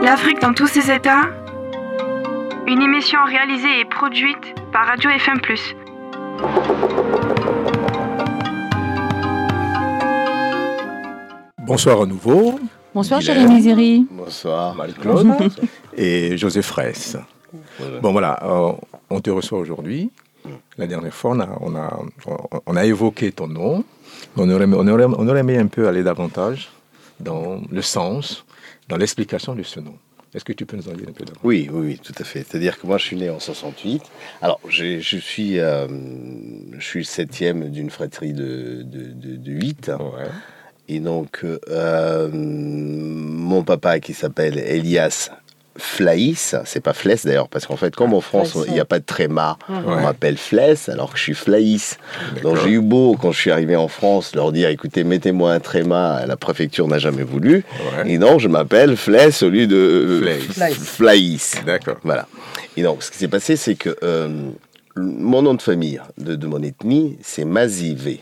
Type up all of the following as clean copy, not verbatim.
L'Afrique dans tous ses états. Une émission réalisée et produite par Radio FM+. Bonsoir à nouveau. Bonsoir Jérémy Ziri. Bonsoir Marie-Claude et José Fraisse. Bon voilà, on te reçoit aujourd'hui. La dernière fois, on a évoqué ton nom. On aurait aimé un peu aller davantage dans le sens, dans l'explication de ce nom. Est-ce que tu peux nous en dire un peu davantage ? Oui, tout à fait. C'est-à-dire que moi, je suis né en 68. Alors, je suis le septième d'une fratrie de 8. Ouais. Et donc, mon papa, qui s'appelle Elias Flaïs, c'est pas Flès d'ailleurs, parce qu'en fait, comme en France, il n'y a pas de tréma, on m'appelle Flès, alors que je suis Flaïs. Donc j'ai eu beau, quand je suis arrivé en France, leur dire, écoutez, mettez-moi un tréma, la préfecture n'a jamais voulu. Ouais. Et non, je m'appelle Flès au lieu de Flaïs. D'accord. Voilà. Et donc, ce qui s'est passé, c'est que mon nom de famille, de mon ethnie, c'est Mazivé.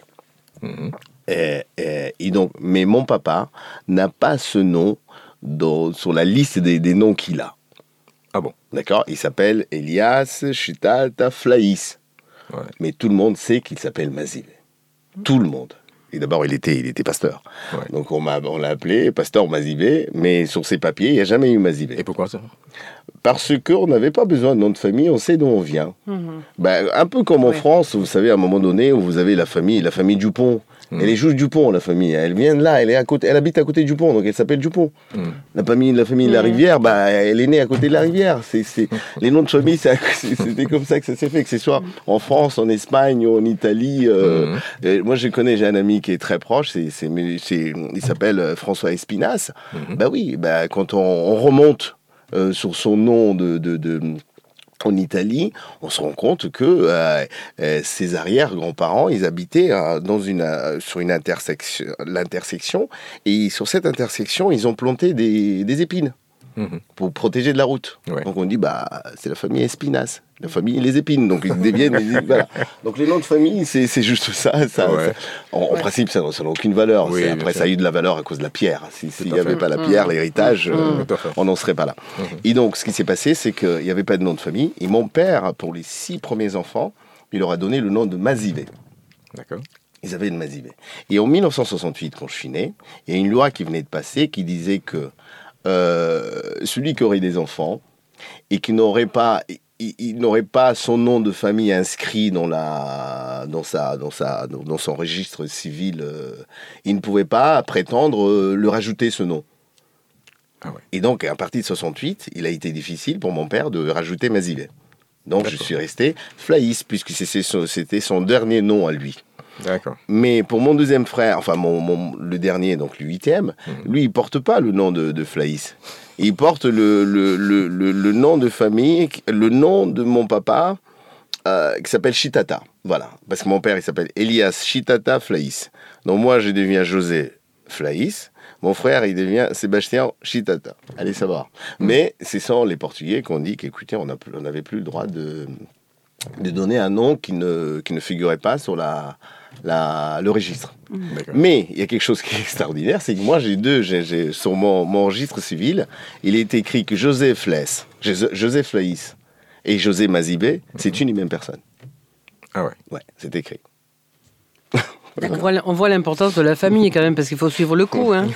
Et donc, mais mon papa n'a pas ce nom sur la liste des noms qu'il a. Ah bon? D'accord? Il s'appelle Elias Chitata Flaïs. Ouais. Mais tout le monde sait qu'il s'appelle Mazivé. Tout le monde. Et d'abord, il était pasteur. Ouais. Donc, on l'a appelé pasteur Mazivé, mais sur ses papiers, il n'y a jamais eu Mazivé. Et pourquoi ça? Parce qu'on n'avait pas besoin de nom de famille, on sait d'où on vient. Un peu comme en France, vous savez, à un moment donné, où vous avez la famille Dupont. Elle est juste Dupont, la famille. Elle vient de là, elle habite à côté de Dupont, donc elle s'appelle Dupont. La famille de la Rivière, elle est née à côté de la Rivière. Les noms de famille, c'était comme ça que ça s'est fait, que ce soit en France, en Espagne, ou en Italie. Moi, j'ai un ami qui est très proche, il s'appelle François Espinasse. Quand on remonte sur son nom en Italie, on se rend compte que ses arrière-grands-parents, ils habitaient sur l'intersection, et sur cette intersection, ils ont planté des épines pour protéger de la route. Ouais. Donc on dit, c'est la famille Espinasse, la famille les épines, donc ils deviennent... voilà. Donc les noms de famille, c'est juste ça. En principe, ça n'a aucune valeur. Oui, après, ça a eu de la valeur à cause de la pierre. S'il n'y avait pas la pierre, l'héritage, on n'en serait pas là. Et donc, ce qui s'est passé, c'est qu'il n'y avait pas de nom de famille. Et mon père, pour les 6 premiers enfants, il leur a donné le nom de Mazivé. D'accord. Ils avaient le Mazivé. Et en 1968, quand je suis né, il y a une loi qui venait de passer qui disait que celui qui aurait des enfants et qui n'aurait pas... Il n'aurait pas son nom de famille inscrit dans son registre civil. Il ne pouvait pas prétendre le rajouter, ce nom. Ah ouais. Et donc, à partir de 68, il a été difficile pour mon père de rajouter Mazivé. Donc, je suis resté Flaïs, puisque c'était son dernier nom à lui. D'accord. Mais pour mon deuxième frère, enfin le dernier, donc le 8e, lui, il ne porte pas le nom de Flaïs. Il porte le nom de famille, le nom de mon papa, qui s'appelle Chitata. Voilà. Parce que mon père, il s'appelle Elias Chitata Flaïs. Donc moi, je deviens José Flaïs. Mon frère, il devient Sébastien Chitata. Allez savoir. Mais c'est sans les Portugais qu'on dit qu'écoutez, on n'avait plus le droit de donner un nom qui ne figurait pas sur le registre. Mais il y a quelque chose qui est extraordinaire, c'est que moi j'ai sur mon registre civil, il est écrit que José Flaïs et José Mazivé, c'est une et même personne. Ah ouais. Ouais, c'est écrit. On voit l'importance de la famille quand même, parce qu'il faut suivre le coup. Hein.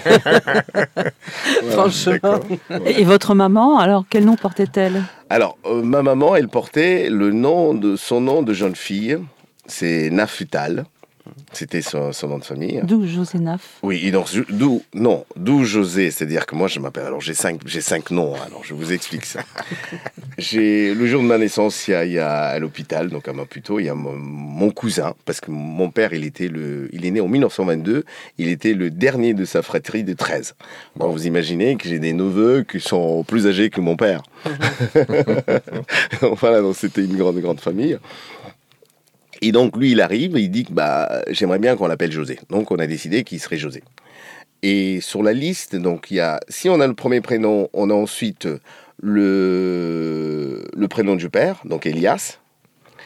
Franchement. Et votre maman, alors quel nom portait-elle ? Alors, ma maman, elle portait son nom de jeune fille, c'est Nafutal. C'était son nom de famille. D'où José Naf. Oui, et donc, d'où José, c'est-à-dire que moi je m'appelle, alors j'ai cinq noms, alors je vous explique ça. Le jour de ma naissance, il y a à l'hôpital, donc à Maputo, il y a mon cousin, parce que mon père, il est né en 1922, il était le dernier de sa fratrie de 13. Bon, vous imaginez que j'ai des neveux qui sont plus âgés que mon père. Voilà, donc c'était une grande famille. Et donc, lui, il arrive et il dit que j'aimerais bien qu'on l'appelle José. Donc, on a décidé qu'il serait José. Et sur la liste, donc, si on a le premier prénom, on a ensuite le prénom du père, donc Elias,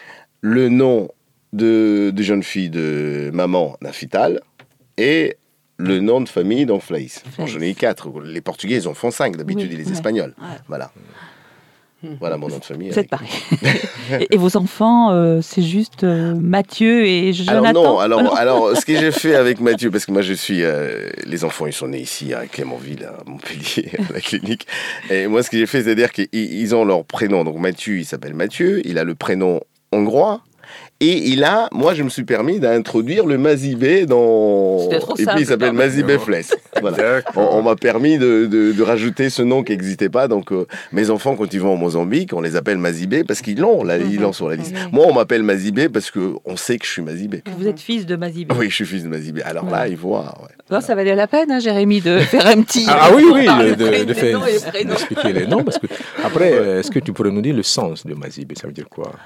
le nom de jeune fille de maman, Nafital, et le nom de famille, donc Flaïs. Flaïs. J'en ai eu 4. Les Portugais, ils en font 5 d'habitude, Oui, et les ouais. Espagnols. Ouais. Voilà. Voilà mon nom de famille. Vous êtes pareil. Et vos enfants, c'est juste Mathieu et Jonathan? Alors, ce que j'ai fait avec Mathieu, parce que moi je suis, les enfants ils sont nés ici à Clermontville, à Montpellier, à la clinique. Et moi ce que j'ai fait, c'est-à-dire qu'ils ont leur prénom. Donc Mathieu, il s'appelle Mathieu, il a le prénom hongrois. Et moi je me suis permis d'introduire le Mazibé dans... C'était trop Et simple, puis il s'appelle quand même. Mazibé Fless. Voilà. On m'a permis de rajouter ce nom qui n'existait pas. Donc mes enfants, quand ils vont au Mozambique, on les appelle Mazibé parce qu'ils l'ont, ils l'ont sur la liste. Oui. Moi, on m'appelle Mazibé parce qu'on sait que je suis Mazibé. Vous êtes fils de Mazibé. Oui, je suis fils de Mazibé. Alors là, ils voient. Ouais. Non, ça valait la peine, hein, Jérémy, de faire un petit... Oui, Les de faire noms et les prénoms. expliquer les noms. Parce que, après, est-ce que tu pourrais nous dire le sens de Mazibé? Ça veut dire quoi?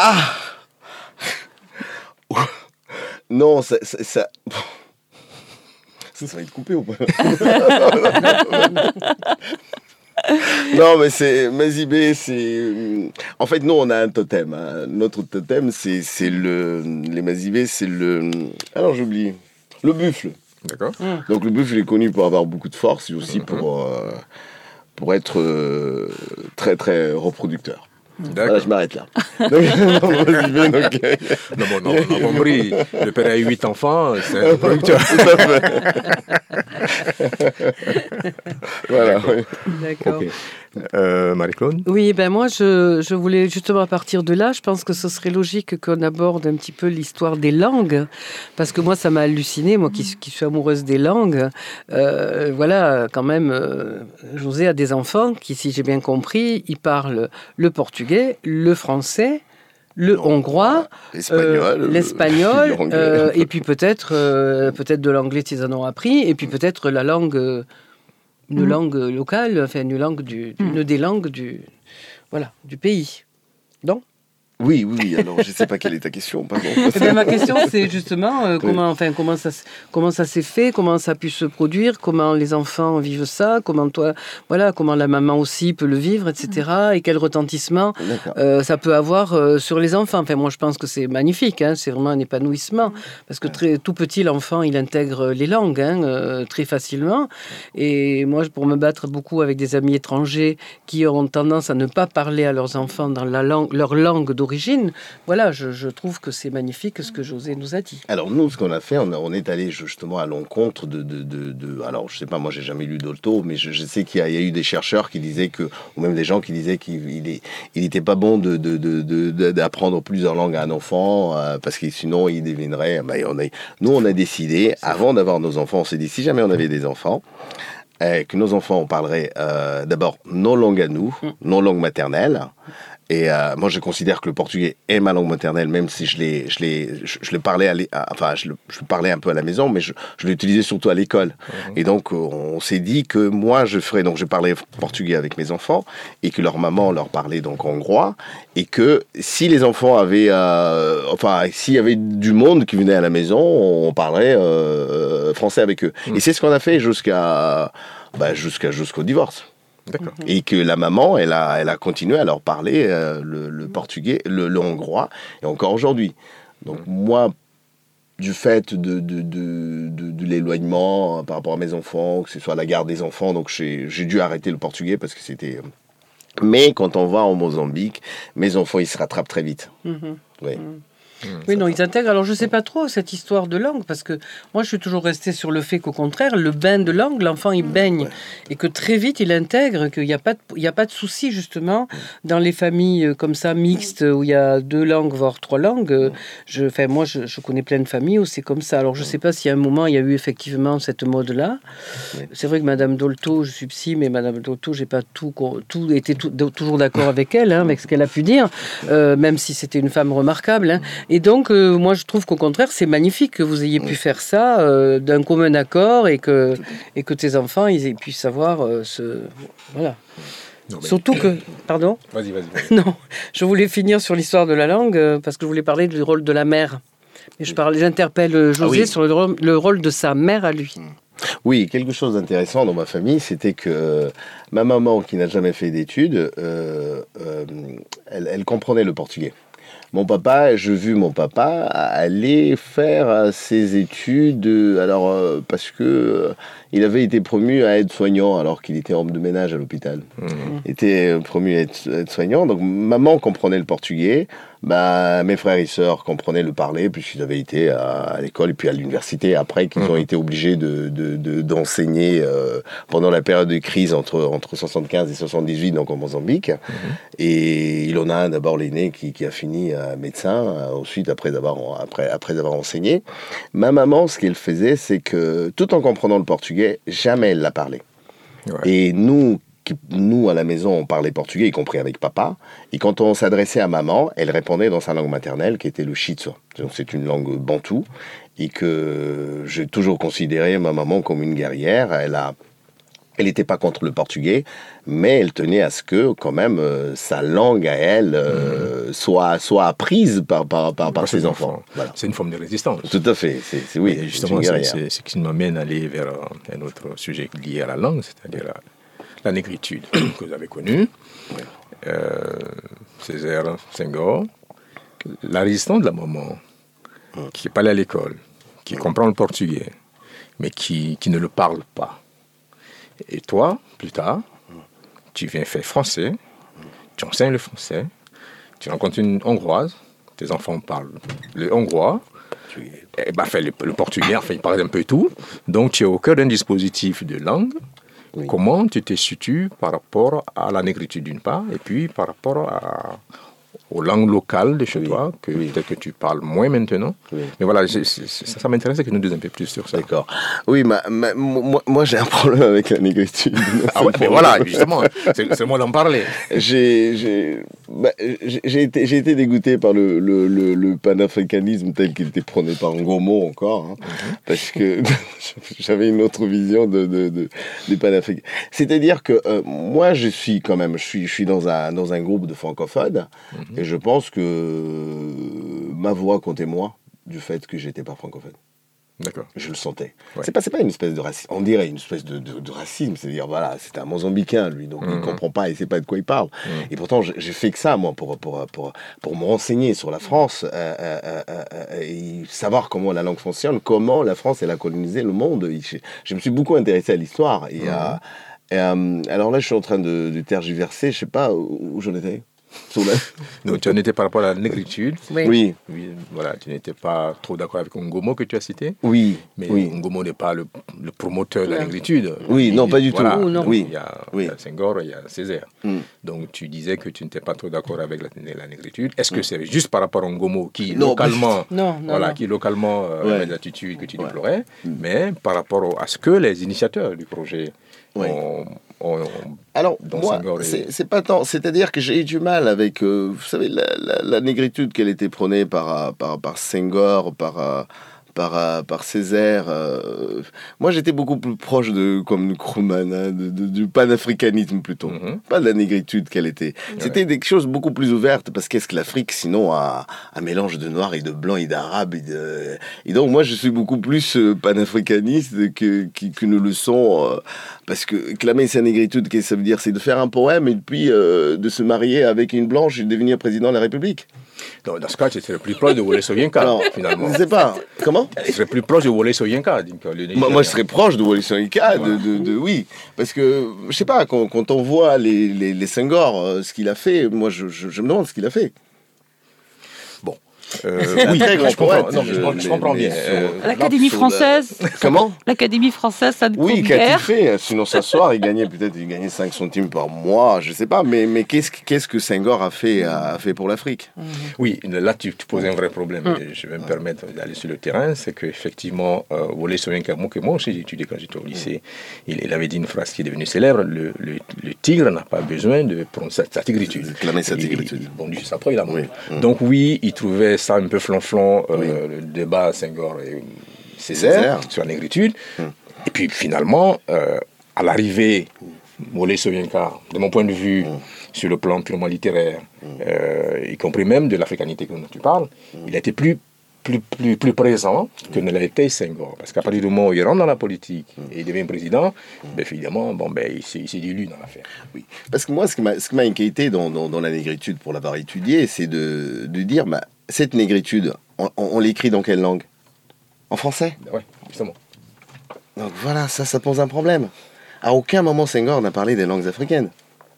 Non, ça va être coupé ou pas? Non, mais c'est Mazibé, c'est... En fait, nous, on a un totem. Hein. Notre totem, c'est les Mazibé, c'est le... Alors, j'oublie. Le buffle. D'accord. Donc, le buffle est connu pour avoir beaucoup de force et aussi pour être très, très reproducteur. D'accord. Voilà, je m'arrête là. Mazibé, donc... Non, on a compris. Le père a eu 8 enfants, c'est un producteur. Voilà, oui. D'accord. Ok. Marie-Claude? Oui, ben moi, je voulais justement à partir de là, je pense que ce serait logique qu'on aborde un petit peu l'histoire des langues, parce que moi, ça m'a halluciné, moi qui suis amoureuse des langues. Voilà, quand même, José a des enfants qui, si j'ai bien compris, ils parlent le portugais, le français, le hongrois, l'espagnol, l'anglais. et puis peut-être de l'anglais s'ils en ont appris, et puis peut-être la langue... Une langue locale, enfin une langue une des langues du pays. Non? Oui. Alors, je ne sais pas quelle est ta question, pardon. Eh bien, ma question, c'est justement comment ça s'est fait, comment ça a pu se produire, comment les enfants vivent ça, comment la maman aussi peut le vivre, etc. Et quel retentissement ça peut avoir sur les enfants. Enfin, moi, je pense que c'est magnifique, hein, c'est vraiment un épanouissement, parce que tout petit, l'enfant, il intègre les langues très facilement. Et moi, pour me battre beaucoup avec des amis étrangers qui ont tendance à ne pas parler à leurs enfants dans leur langue d'origine, voilà, je trouve que c'est magnifique ce que José nous a dit. Alors nous, ce qu'on a fait, on est allé justement à l'encontre de alors je sais pas, moi j'ai jamais lu Dolto, mais je sais qu'il y a eu des chercheurs qui disaient ou même des gens qui disaient qu'il n'était pas bon d'apprendre plusieurs langues à un enfant, parce que sinon il deviendrait... Nous, on a décidé, avant d'avoir nos enfants, on s'est dit, si jamais on avait des enfants, que nos enfants, on parlerait d'abord nos langues à nous, nos langues maternelles. Et moi, je considère que le portugais est ma langue maternelle, même si je le parlais je le parlais un peu à la maison, mais je l'utilisais surtout à l'école. Et donc, on s'est dit que moi, je parlais portugais avec mes enfants, et que leur maman leur parlait donc hongrois, et que si les enfants avaient, s'il y avait du monde qui venait à la maison, on parlerait français avec eux. Et c'est ce qu'on a fait jusqu'au divorce. D'accord. Et que la maman, elle a continué à leur parler le portugais, le hongrois, et encore aujourd'hui. Donc moi, du fait de l'éloignement par rapport à mes enfants, que ce soit la garde des enfants, donc j'ai dû arrêter le portugais parce que c'était... Mais quand on va en Mozambique, mes enfants, ils se rattrapent très vite. Oui. Oui, non, ils intègrent. Alors, je ne sais pas trop cette histoire de langue, parce que moi, je suis toujours restée sur le fait qu'au contraire, le bain de langue, l'enfant, il baigne, et que très vite, il intègre, qu'il n'y a pas de souci, justement, dans les familles comme ça, mixtes, où il y a 2 langues, voire 3 langues. Moi, je connais plein de familles où c'est comme ça. Alors, je ne sais pas si à un moment, il y a eu effectivement cette mode-là. C'est vrai que Madame Dolto, je suis psy, mais Madame Dolto, j'ai pas été toujours d'accord avec elle, avec ce qu'elle a pu dire, même si c'était une femme remarquable. Et donc, moi, je trouve qu'au contraire, c'est magnifique que vous ayez pu faire ça d'un commun accord et que tes enfants ils puissent savoir Voilà. Non, mais... Surtout que... Pardon ? Vas-y. Non, je voulais finir sur l'histoire de la langue parce que je voulais parler du rôle de la mère. Et j'interpelle José sur le rôle de sa mère à lui. Oui, quelque chose d'intéressant dans ma famille, c'était que ma maman, qui n'a jamais fait d'études, elle comprenait le portugais. Mon papa, j'ai vu mon papa aller faire ses études, parce que il avait été promu à aide-soignant alors qu'il était homme de ménage à l'hôpital. Il était promu à aide-soignant, donc maman comprenait le portugais, mes frères et sœurs comprenaient le parler, puisqu'ils avaient été à l'école et puis à l'université après, qu'ils ont été obligés d'enseigner pendant la période de crise entre 75 et 78, donc en Mozambique. Et il en a un, d'abord l'aîné, qui a fini médecin, ensuite après avoir enseigné. Ma maman, ce qu'elle faisait, c'est que tout en comprenant le portugais, jamais elle l'a parlé. Ouais. Et nous, à la maison, on parlait portugais, y compris avec papa. Et quand on s'adressait à maman, elle répondait dans sa langue maternelle, qui était le Shitso. Donc c'est une langue bantoue, et que j'ai toujours considéré ma maman comme une guerrière. Elle n'était pas contre le portugais, mais elle tenait à ce que, quand même, sa langue à elle soit apprise par ses enfants. Voilà. C'est une forme de résistance. Tout à fait. Oui, justement, c'est ce qui m'amène à aller vers un autre sujet lié à la langue, c'est-à-dire la négritude que vous avez connue. Oui. Césaire Senghor, la résistance de la maman, qui n'est pas allée à l'école, qui comprend le portugais, mais qui ne le parle pas. Et toi, plus tard, tu viens faire français, tu enseignes le français, tu rencontres une Hongroise, tes enfants parlent le hongrois, le portugais, enfin, ils parlent un peu tout. Donc, tu es au cœur d'un dispositif de langue. Oui. Comment tu te situes par rapport à la négritude d'une part, et puis par rapport aux langues locales de chez toi, que peut-être que tu parles moins maintenant. Oui. Mais voilà, ça m'intéresse que nous disions un peu plus sur ça. D'accord. Oui, moi j'ai un problème avec la négritude. Mais voilà, justement, c'est le moment d'en parler. J'ai été dégoûté par le panafricanisme tel qu'il était prôné par Ngomo encore, parce que j'avais une autre vision du panafricanisme. C'est-à-dire que moi, je suis dans un groupe de francophones, et je pense que ma voix comptait moins du fait que j'étais pas francophone. D'accord. Je le sentais. Ouais. C'est pas une espèce de racisme. On dirait une espèce de racisme. C'est-à-dire, voilà, c'est un Mozambicain, lui, donc il ne comprend pas, il ne sait pas de quoi il parle. Et pourtant, j'ai fait que ça, moi, pour me renseigner sur la France, et savoir comment la langue fonctionne, comment la France, elle a colonisé le monde. Je me suis beaucoup intéressé à l'histoire. Alors là, je suis en train de tergiverser. Je ne sais pas où j'en étais. Donc, tu en étais par rapport à la négritude. Oui. Voilà, tu n'étais pas trop d'accord avec Ngomo que tu as cité. Oui. Mais Ngomo n'est pas le promoteur de la négritude. Oui, non, pas du tout. Non. Oui. Il y a Senghor, il y a Césaire. Donc, tu disais que tu n'étais pas trop d'accord avec la négritude. Est-ce que c'est juste par rapport à Ngomo qui localement avait des attitudes que tu déplorais, mais par rapport à ce que les initiateurs du projet Alors, moi, c'est pas tant. C'est-à-dire que j'ai eu du mal avec, vous savez, la négritude qu'elle était prônée par Senghor, par Césaire. Moi, j'étais beaucoup plus proche comme Nkrumah, du panafricanisme plutôt. Pas de la négritude qu'elle était. C'était des choses beaucoup plus ouvertes, parce qu'est-ce que l'Afrique, sinon, un mélange de noirs et de blancs et d'arabes. Et donc, moi, je suis beaucoup plus panafricaniste que ne le sont... parce que clamer sa négritude, qu'est-ce que ça veut dire ? C'est de faire un poème et puis de se marier avec une blanche et de devenir président de la République. Donc, dans ce cas, tu serais plus proche de Wole Soyinka, finalement. Je ne sais pas. Comment ? Tu serais plus proche de Wole Soyinka. Moi, je serais proche de Wole Soyinka, oui. Parce que, je ne sais pas, quand on voit les Senghor, ce qu'il a fait, moi, je me demande ce qu'il a fait. Oui, je comprends bien. L'Académie française. Comment ? L'Académie française, ça ne Oui, qu'a-t-il fait ? Sinon, s'asseoir, il gagnait 5 centimes par mois, je ne sais pas. Mais qu'est-ce que Senghor a fait pour l'Afrique ? Oui, là, tu poses un vrai problème. Je vais me permettre d'aller sur le terrain. C'est qu'effectivement, Wole Soyinka, que moi aussi j'ai étudié quand j'étais au lycée, il avait dit une phrase qui est devenue célèbre: le tigre n'a pas besoin de prendre sa tigritude. Clamer sa tigritude. Juste après, il a mort. Donc oui, il trouvait ça un peu flonflon, le débat Senghor et Césaire sur la négritude. Et puis finalement, à l'arrivée, Wole Soyinka, de mon point de vue, sur le plan purement littéraire, y compris même de l'africanité dont tu parles, il a été plus plus présent que ne l'a été Senghor. Parce qu'à partir du moment où il rentre dans la politique et il devient président, évidemment, il s'est dilue dans l'affaire. Oui. Parce que moi, ce qui m'a inquiété dans la négritude, pour l'avoir étudiée, c'est de dire, cette négritude, on l'écrit dans quelle langue ? En français ? Oui, justement. Donc voilà, ça pose un problème. À aucun moment Senghor n'a parlé des langues africaines.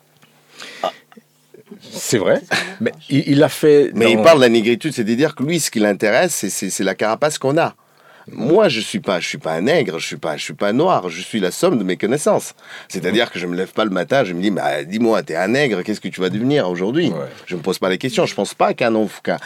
C'est vrai, mais il a fait... Mais il parle de la négritude, c'est-à-dire que lui, ce qui l'intéresse, c'est la carapace qu'on a. Moi, je suis pas un nègre, je suis pas noir, je suis la somme de mes connaissances. C'est-à-dire que je me lève pas le matin, je me dis, dis-moi, t'es un nègre, qu'est-ce que tu vas devenir aujourd'hui ? Je me pose pas les questions. Je pense pas qu'un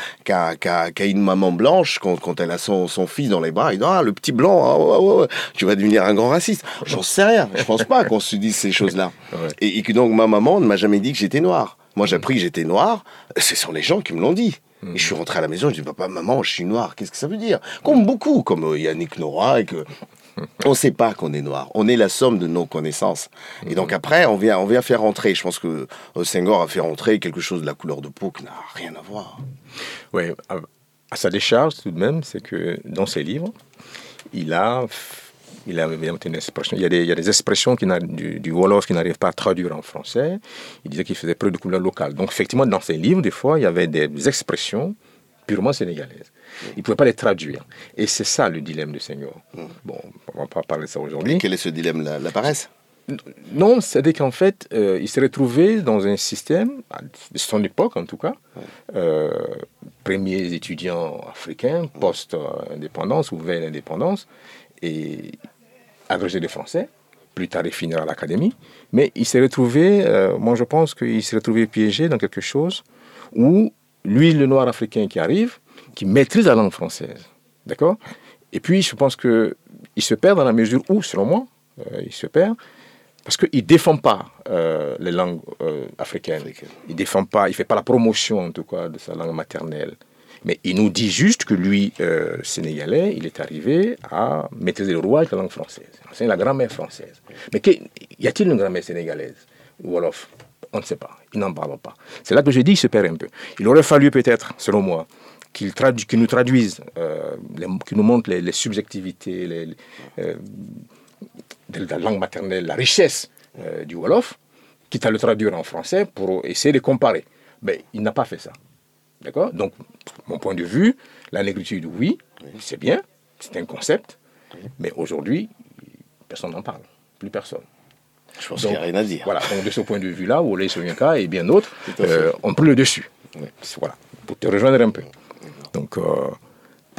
une maman blanche, quand elle a son fils dans les bras, il dit, le petit blanc, tu vas devenir un grand raciste. J'en sais rien. Je pense pas qu'on se dise ces choses-là. Et que donc ma maman ne m'a jamais dit que j'étais noir. Moi, j'ai appris que j'étais noir. Ce sont les gens qui me l'ont dit. Et je suis rentré à la maison, je dis, papa, maman, je suis noir, qu'est-ce que ça veut dire ? Comme beaucoup, comme Yannick Noah, et que on ne sait pas qu'on est noir, on est la somme de nos connaissances. Et donc après, on vient faire rentrer, je pense que Senghor a fait rentrer quelque chose de la couleur de peau qui n'a rien à voir. Oui, à sa décharge tout de même, c'est que dans ses livres, il a une expression. Il y a des expressions du Wolof qu'il n'arrive pas à traduire en français. Il disait qu'il faisait preuve de couleur locale. Donc, effectivement, dans ses livres, des fois, il y avait des expressions purement sénégalaises. Il ne pouvait pas les traduire. Et c'est ça le dilemme de Senghor. Bon, on ne va pas parler de ça aujourd'hui. Et quel est ce dilemme ? La paresse ? Non, c'est-à-dire qu'en fait, il s'est retrouvé dans un système, de son époque en tout cas, premiers étudiants africains, post-indépendance ou vers l'indépendance, et agrégé de français, plus tard il finira à l'académie, mais il s'est retrouvé, moi je pense qu'il s'est retrouvé piégé dans quelque chose où lui, le noir africain qui arrive, qui maîtrise la langue française, d'accord ? Et puis je pense qu'il se perd dans la mesure où, selon moi, il se perd, parce qu'il ne défend pas les langues africaines, il défend pas, il ne fait pas la promotion en tout cas de sa langue maternelle. Mais il nous dit juste que lui, sénégalais, il est arrivé à maîtriser le rouage de la langue française. C'est la grammaire française. Mais y a-t-il une grammaire sénégalaise ou wolof ? On ne sait pas. Il n'en parle pas. C'est là que je dis qu'il se perd un peu. Il aurait fallu peut-être, selon moi, qu'il nous traduise, qu'il nous montre les subjectivités de la langue maternelle, la richesse du wolof, quitte à le traduire en français pour essayer de comparer. Mais il n'a pas fait ça. D'accord ? Donc, mon point de vue, la négritude, oui, c'est bien, c'est un concept, mais aujourd'hui, personne n'en parle, plus personne. Je pense qu'il n'y a rien à dire. Voilà, donc de ce point de vue-là, Wole Soyinka et bien d'autres ont pris le dessus. Voilà, pour te rejoindre un peu. Donc, Guylaine ?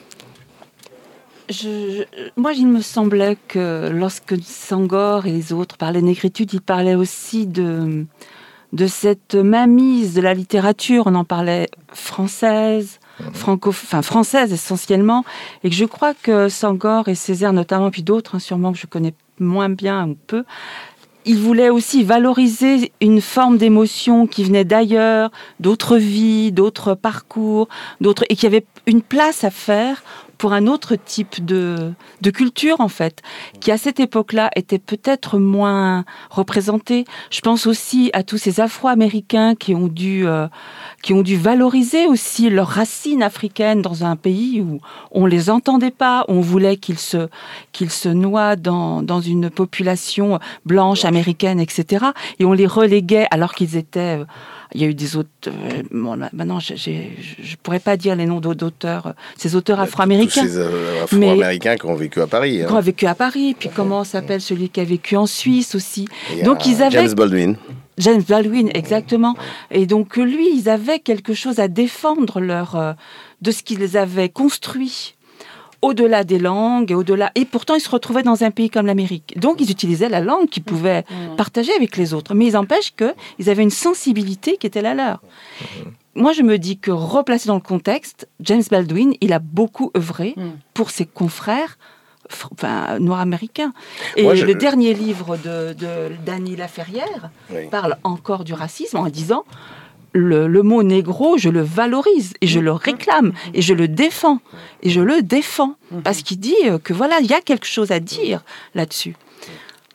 Moi, il me semblait que lorsque Senghor et les autres parlaient de négritude, ils parlaient aussi de cette mainmise de la littérature, on en parlait française, française essentiellement, et que je crois que Senghor et Césaire notamment, puis d'autres, sûrement que je connais moins bien ou peu, ils voulaient aussi valoriser une forme d'émotion qui venait d'ailleurs, d'autres vies, d'autres parcours, et qu'il y avait une place à faire pour un autre type de culture, en fait, qui à cette époque-là était peut-être moins représentée. Je pense aussi à tous ces Afro-Américains qui ont dû valoriser aussi leurs racines africaines dans un pays où on les entendait pas, on voulait qu'ils se noient dans une population blanche, américaine, etc. Et on les reléguait alors qu'ils étaient... Il y a eu des auteurs... maintenant, je ne pourrais pas dire les noms d'auteurs, ces auteurs afro-américains. Tous ces afro-américains qui ont vécu à Paris. Qui ont vécu à Paris. Puis comment s'appelle celui qui a vécu en Suisse aussi. Donc, ils avaient... James Baldwin. James Baldwin, exactement. Et donc, lui, ils avaient quelque chose à défendre de ce qu'ils avaient construit au-delà des langues, et pourtant ils se retrouvaient dans un pays comme l'Amérique. Donc ils utilisaient la langue qu'ils pouvaient partager avec les autres. Mais il empêche qu'ils avaient une sensibilité qui était la leur. Moi je me dis que replacé dans le contexte, James Baldwin, il a beaucoup œuvré pour ses confrères noirs américains. Et le dernier livre de Dany Laferrière parle encore du racisme en disant... Le mot négro, je le valorise et je le réclame et je le défends. Et je le défends parce qu'il dit que voilà, il y a quelque chose à dire là-dessus.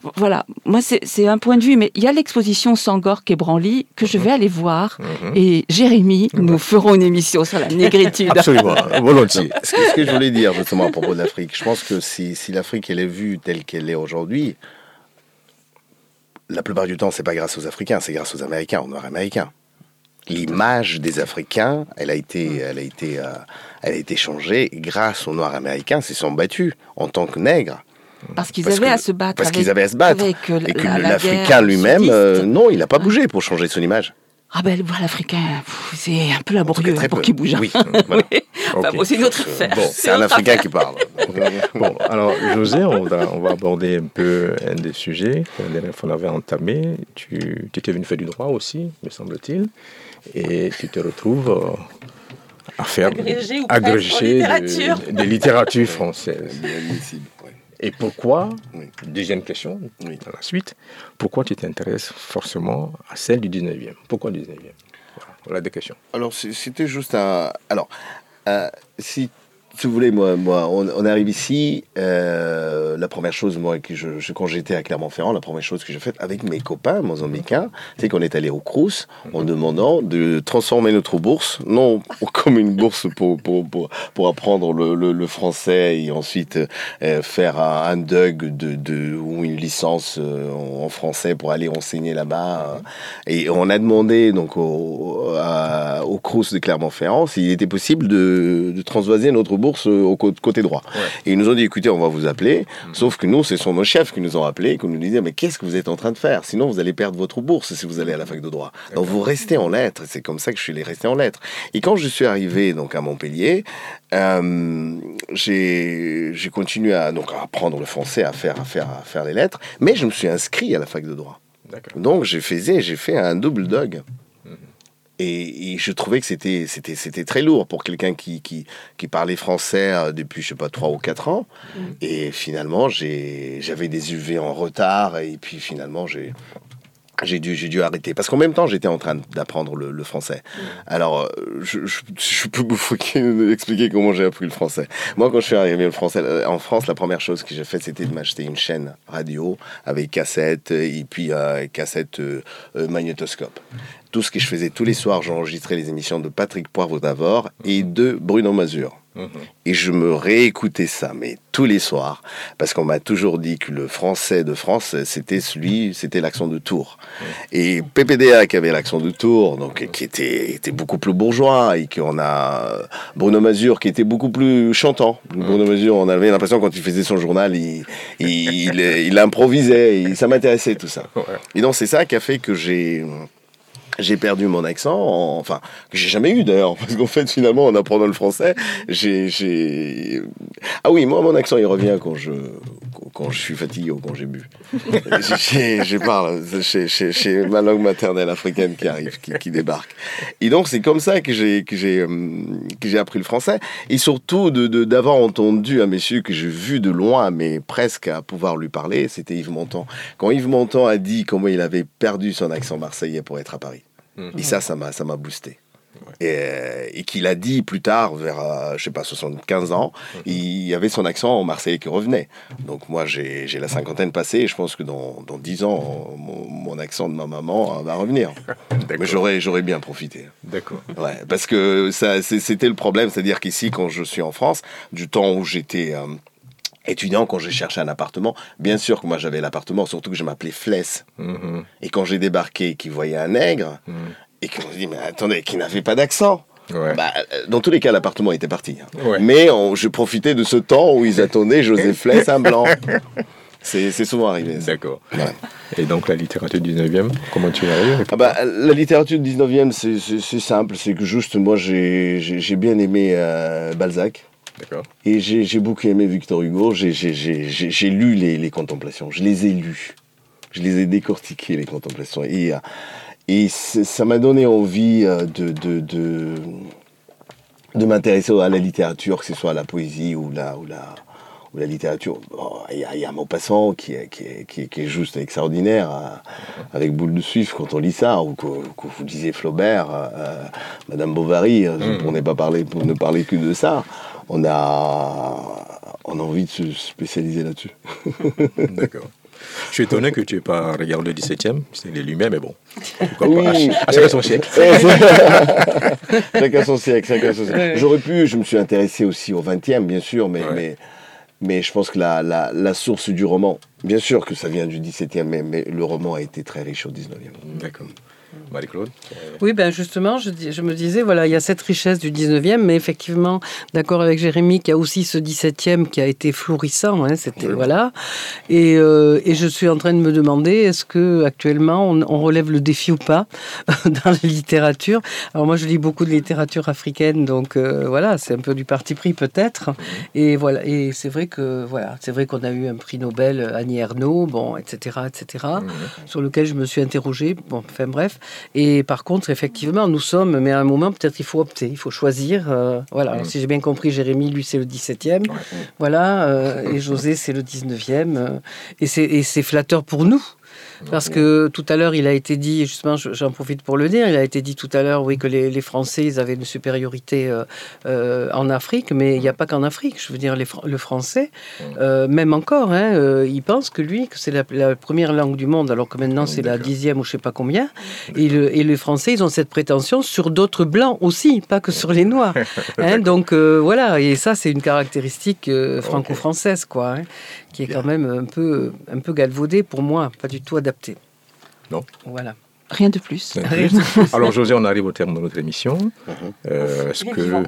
voilà, moi c'est un point de vue, mais il y a l'exposition Senghor qui est Branly, que je vais aller voir, et Jérémy, nous ferons une émission sur la négritude. Absolument, volontiers. Ce que je voulais dire justement à propos de l'Afrique, je pense que si l'Afrique elle est vue telle qu'elle est aujourd'hui, la plupart du temps c'est pas grâce aux Africains, c'est grâce aux Américains, aux Nord-Américains. L'image des Africains, elle a été changée grâce aux Noirs américains, qui se sont battus en tant que nègres. Parce qu'ils avaient à se battre. Parce qu'ils avaient à se battre. Et que l'Africain lui-même, non, il n'a pas bougé pour changer son image. Ah ben, voilà, l'Africain, c'est un peu laborieux pour qu'il bouge. Oui, voilà. Enfin, bon, c'est une autre affaire. Bon, c'est un Africain qui parle. Bon, alors, José, on va aborder un peu un des sujets que la dernière fois on avait entamé. Tu étais venu faire du droit aussi, me semble-t-il, et tu te retrouves à faire agrégé de littérature française. Et pourquoi, deuxième question, à la suite, pourquoi tu t'intéresses forcément à celle du 19e? Pourquoi du 19e? Voilà des questions. Alors, c'était juste un... Alors, si vous voulez, moi on arrive ici, la première chose, moi, quand j'étais à Clermont-Ferrand, la première chose que j'ai faite avec mes copains mozambicains, c'est qu'on est allé au Crous en demandant de transformer notre bourse, non comme une bourse pour apprendre le français et ensuite faire un DUG ou une licence en français pour aller enseigner là-bas. Et on a demandé donc au Crous de Clermont-Ferrand s'il était possible de transvaser notre bourse au côté droit. Ouais. Et ils nous ont dit, écoutez, on va vous appeler, sauf que nous, ce sont nos chefs qui nous ont appelés, qui nous disaient, mais qu'est-ce que vous êtes en train de faire? Sinon, vous allez perdre votre bourse si vous allez à la fac de droit. Donc, vous restez en lettres. C'est comme ça que je suis resté en lettres. Et quand je suis arrivé donc, à Montpellier, j'ai continué à apprendre le français, à faire les lettres, mais je me suis inscrit à la fac de droit. D'accord. Donc, j'ai fait un double DUG. Et je trouvais que c'était très lourd pour quelqu'un qui parlait français depuis, je sais pas, 3 ou 4 ans. Et finalement, j'avais des UV en retard. Et puis finalement, j'ai dû arrêter. Parce qu'en même temps, j'étais en train d'apprendre le français. Alors, je peux vous expliquer comment j'ai appris le français. Moi, quand je suis arrivé en France, la première chose que j'ai faite, c'était de m'acheter une chaîne radio avec cassette et puis cassette magnétoscope. Tout ce que je faisais tous les soirs, j'enregistrais les émissions de Patrick Poivre d'Avor et de Bruno Mazur. Et je me réécoutais ça, mais tous les soirs, parce qu'on m'a toujours dit que le français de France, c'était l'accent de Tours. Et PPDA qui avait l'accent de Tours, donc qui était beaucoup plus bourgeois, et qu'on a Bruno Mazur qui était beaucoup plus chantant. Bruno Mazur, on avait l'impression quand il faisait son journal, il improvisait, et ça m'intéressait tout ça. Et donc c'est ça qui a fait que j'ai perdu mon accent, que j'ai jamais eu d'ailleurs, parce qu'en fait, finalement, en apprenant le français, Ah oui, moi, mon accent, il revient quand je suis fatigué ou quand j'ai bu. Je parle, c'est ma langue maternelle africaine qui arrive, qui débarque. Et donc, c'est comme ça que j'ai appris le français. Et surtout, d'avoir entendu un monsieur que j'ai vu de loin, mais presque à pouvoir lui parler, c'était Yves Montand. Quand Yves Montand a dit comment il avait perdu son accent marseillais pour être à Paris. Et ça m'a boosté. Et qu'il a dit plus tard, vers, 75 ans, il y avait son accent marseillais qui revenait. Donc moi, j'ai la cinquantaine passée, et je pense que dans 10 ans, mon accent de ma maman va revenir. Mais j'aurais bien profité. D'accord. Ouais, parce que c'était le problème, c'est-à-dire qu'ici, quand je suis en France, du temps où j'étais... étudiant, quand j'ai cherché un appartement, bien sûr que moi j'avais l'appartement, surtout que je m'appelais Fless. Et quand j'ai débarqué, qu'ils voyaient un nègre, et qu'on se dit, mais attendez, qui n'avait pas d'accent. Ouais. Dans tous les cas, l'appartement était parti. Ouais. Mais je profitais de ce temps où ils attendaient José Fless, un blanc. C'est souvent arrivé. Ça. D'accord. Ouais. Et donc la littérature du 19e, comment tu y arrives? La littérature du 19e, c'est simple, c'est que juste moi j'ai bien aimé Balzac. D'accord. Et j'ai beaucoup aimé Victor Hugo. J'ai lu les Contemplations. Je les ai lus. Je les ai décortiqués, les Contemplations. Et ça m'a donné envie de m'intéresser à la littérature, que ce soit à la poésie ou la littérature. Il y a Maupassant qui est juste extraordinaire, avec boule de suif quand on lit ça, ou que vous disiez Flaubert, Madame Bovary, pour ne parler que de ça. On a envie de se spécialiser là-dessus. D'accord. Je suis étonné que tu n'aies pas regardé le 17e, c'est les Lumières, mais bon. Oui. Chacun son siècle. Chacun son siècle. J'aurais pu, je me suis intéressé aussi au 20e, bien sûr, mais je pense que la source du roman, bien sûr que ça vient du 17e, mais le roman a été très riche au 19e. D'accord. Marie-Claude? Oui, justement, je me disais, voilà, il y a cette richesse du 19e, mais effectivement, d'accord avec Jérémy, qu'il y a aussi ce 17e qui a été florissant, c'était, voilà. Et je suis en train de me demander, est-ce qu'actuellement, on relève le défi ou pas dans la littérature? Alors moi, je lis beaucoup de littérature africaine, donc voilà, c'est un peu du parti pris peut-être. Et voilà, et c'est vrai qu'on a eu un prix Nobel, Annie Ernaux, etc., sur lequel je me suis interrogée, enfin bref. Et par contre, effectivement, nous sommes, mais à un moment, peut-être il faut opter, il faut choisir. Voilà. Alors, si j'ai bien compris, Jérémy, lui, c'est le 17e. Voilà. Et José, c'est le 19e. Et c'est flatteur pour nous. Parce que tout à l'heure, il a été dit, justement, j'en profite pour le dire, il a été dit tout à l'heure, oui, que les Français, ils avaient une supériorité en Afrique, mais il n'y a pas qu'en Afrique. Je veux dire, le français, même encore, il pense que c'est la première langue du monde, alors que maintenant, c'est la 10e ou je ne sais pas combien. Et les Français, ils ont cette prétention sur d'autres blancs aussi, pas que sur les noirs. Donc, voilà, et ça, c'est une caractéristique franco-française, quoi, qui est quand même un peu galvaudée pour moi, pas du tout adaptée. Non. Voilà. Rien de plus. Alors, José, on arrive au terme de notre émission. Est-ce que...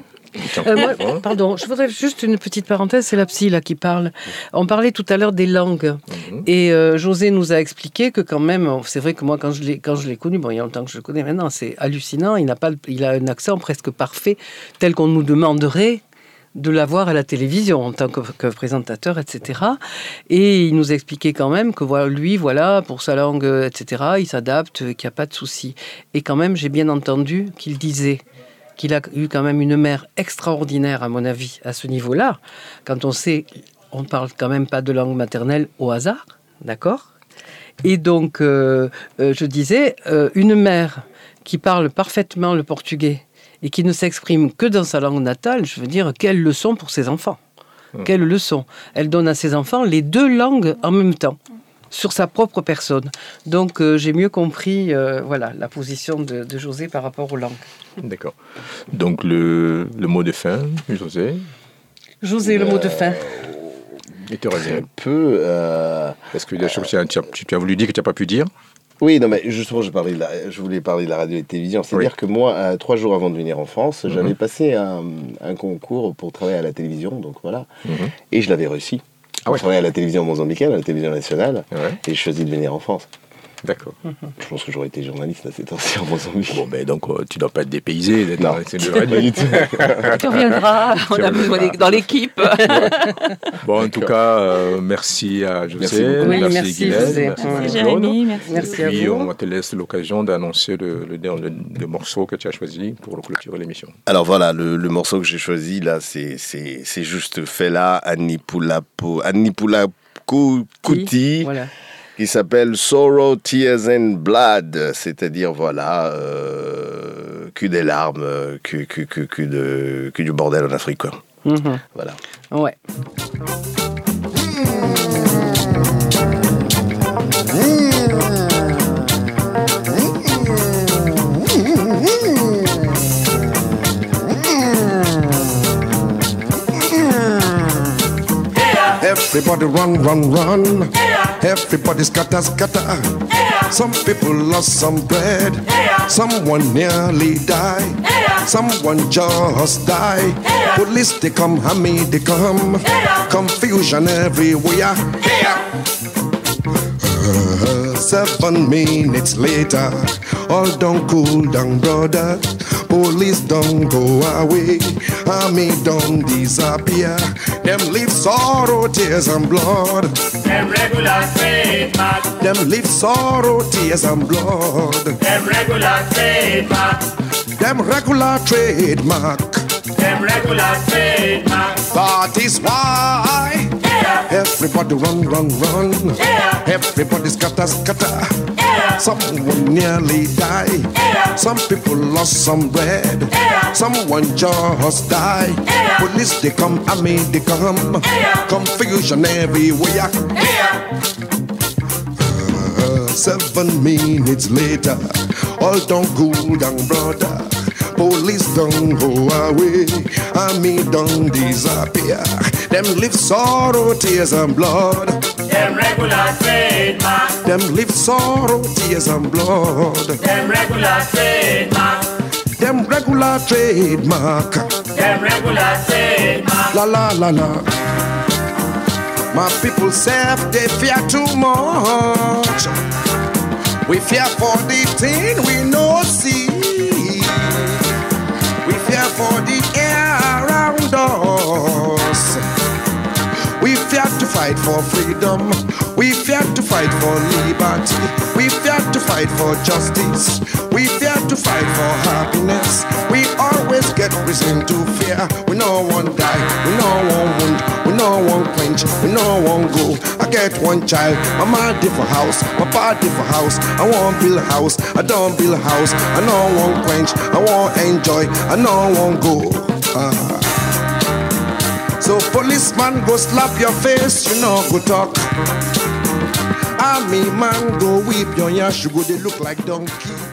Pardon, je voudrais juste une petite parenthèse, c'est la psy là qui parle. On parlait tout à l'heure des langues et José nous a expliqué que quand même, c'est vrai que moi quand je l'ai connu, il y a longtemps que je le connais maintenant, c'est hallucinant, il a un accent presque parfait tel qu'on nous demanderait de l'avoir à la télévision en tant que présentateur, etc. Et il nous expliquait quand même que lui, pour sa langue, etc., il s'adapte, qu'il n'y a pas de souci. Et quand même, j'ai bien entendu qu'il disait qu'il a eu quand même une mère extraordinaire, à mon avis, à ce niveau-là. Quand on sait, on ne parle quand même pas de langue maternelle au hasard, d'accord ? Et donc, je disais, une mère qui parle parfaitement le portugais et qui ne s'exprime que dans sa langue natale, je veux dire, quelle leçon pour ses enfants. Quelle leçon. Elle donne à ses enfants les deux langues en même temps, sur sa propre personne. Donc, j'ai mieux compris la position de José par rapport aux langues. D'accord. Donc, le mot de fin, José. José, le mot de fin. Et tu reviens. Un peu... Est-ce qu'il y a des choses que tu as voulu dire que tu n'as pas pu dire? Oui, non, mais justement, je voulais parler de la radio et de la télévision. C'est-à-dire que moi, 3 jours avant de venir en France, j'avais passé un concours pour travailler à la télévision, donc voilà, et je l'avais réussi. Je travaillais à la télévision mozambicaine, à la télévision nationale, et je choisis de venir en France. D'accord. Je pense que j'aurais été journaliste à cette temps-ci en Mozambique. Bon, mais donc, tu ne dois pas être dépaysé d'être dans de radio. Tu reviendras, on a besoin dans l'équipe. Bon, en tout cas, merci à José, merci Guylaine, merci Jérémy, merci à vous. Et on te laisse l'occasion d'annoncer le morceau que tu as choisi pour clôturer l'émission. Alors voilà, le morceau que j'ai choisi, là, c'est juste Fela Aníkúlápó Kuti. Voilà. Qui s'appelle Sorrow, Tears and Blood, c'est-à-dire, que des larmes, que du bordel en Afrique, quoi. Voilà. Ouais. Everybody run, run, run. Everybody scatter, scatter. Some people lost some bread. Someone nearly died. Someone just died. Police they come, Hammy they come. Confusion everywhere. 7 minutes later, all don't cool down, brother. Police don't go away, army don't disappear. Them leave sorrow, tears and blood. Them regular trademark. Them leave sorrow, tears and blood. Them regular trademark. Them regular trademark. Them regular trademark. That is why everybody run, run, run. Everybody scatter, scatter. Someone nearly died. Some people lost some bread. Someone just died. Police they come, army they come. Confusion everywhere. 7 minutes later, all done cool, young brother. Police don't go away, army don't disappear. Them live sorrow, tears and blood. Them regular trademark. Them live sorrow, tears and blood. Them regular trademark. Them regular trademark. Them regular trademark. La la la la. My people say they fear too much. We fear for the thing we no see. We fear for the air around us. We fear to fight for freedom. We fear to fight for liberty. We fear to fight for justice. We fear to fight for happiness. We always get reason to fear. We no one die. We no one wound. We no one quench. We no one go. I get one child. My mama different house. My pa different house. I want build a house. I don't build a house. I no one quench. I want enjoy. I no one go. So policeman go slap your face, you know, go talk. Army man go whip your yash, you go they look like donkey.